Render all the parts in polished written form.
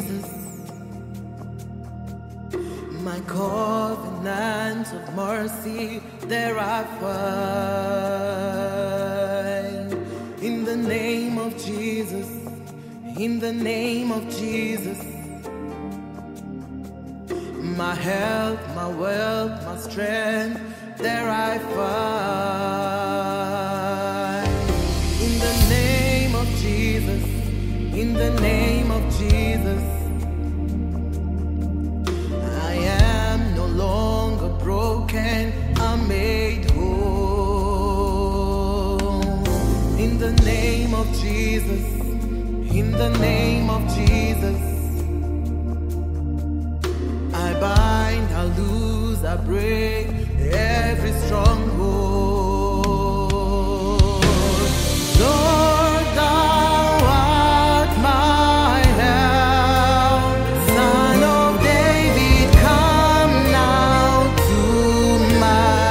Jesus, my covenant of mercy, there I find. In the name of Jesus, in the name of Jesus, my health, my wealth, my strength, there I find. In the name of Jesus, in the name of Jesus, I am no longer broken, I'm made whole. In the name of Jesus, in the name of Jesus, I bind, I loose, I break every stronghold. Lord, thou art my help. Son of David, come now to my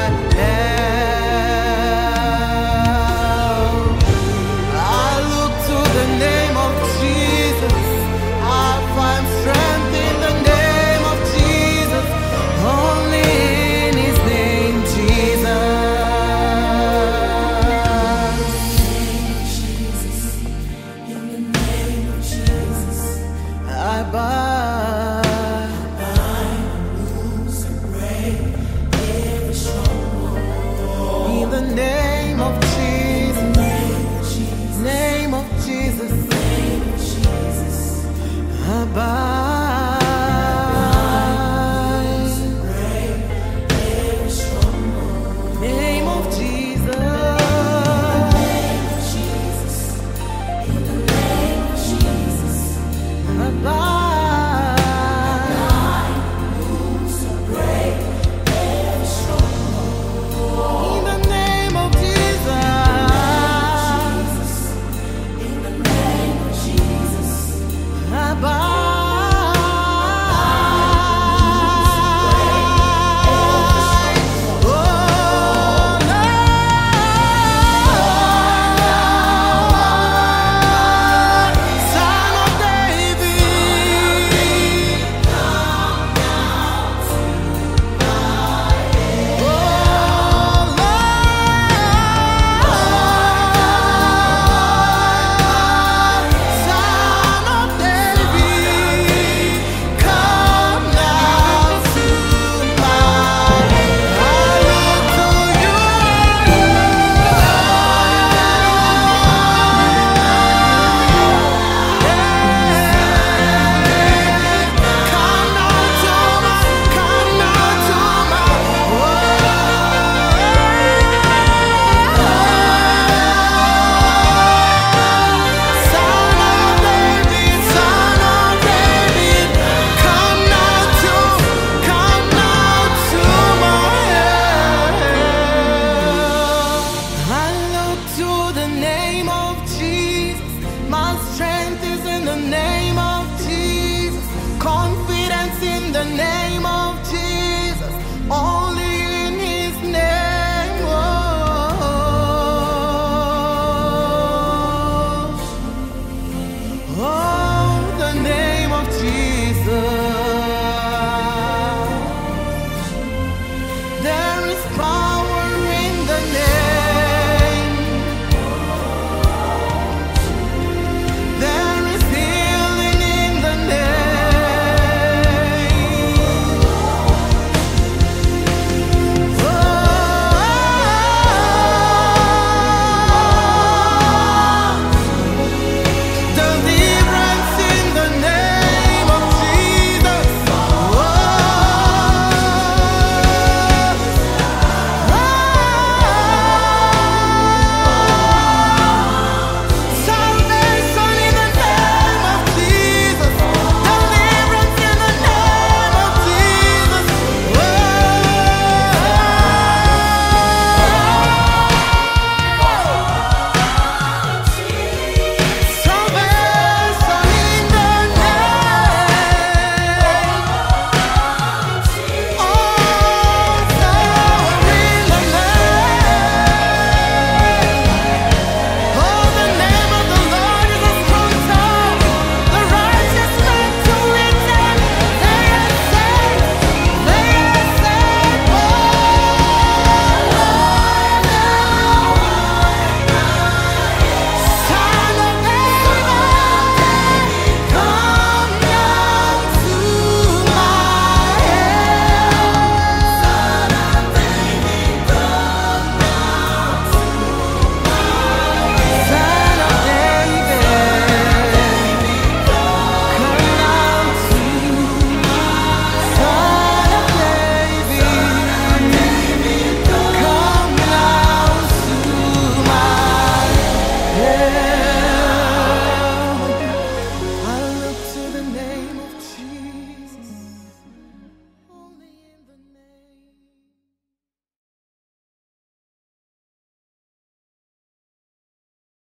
help. I look to the name of Jesus, I find strength in the name of Jesus, only in His name, Jesus. In the name of Jesus, I bind, loose, and break every stronghold. In the name of Jesus, name of Jesus, I bind.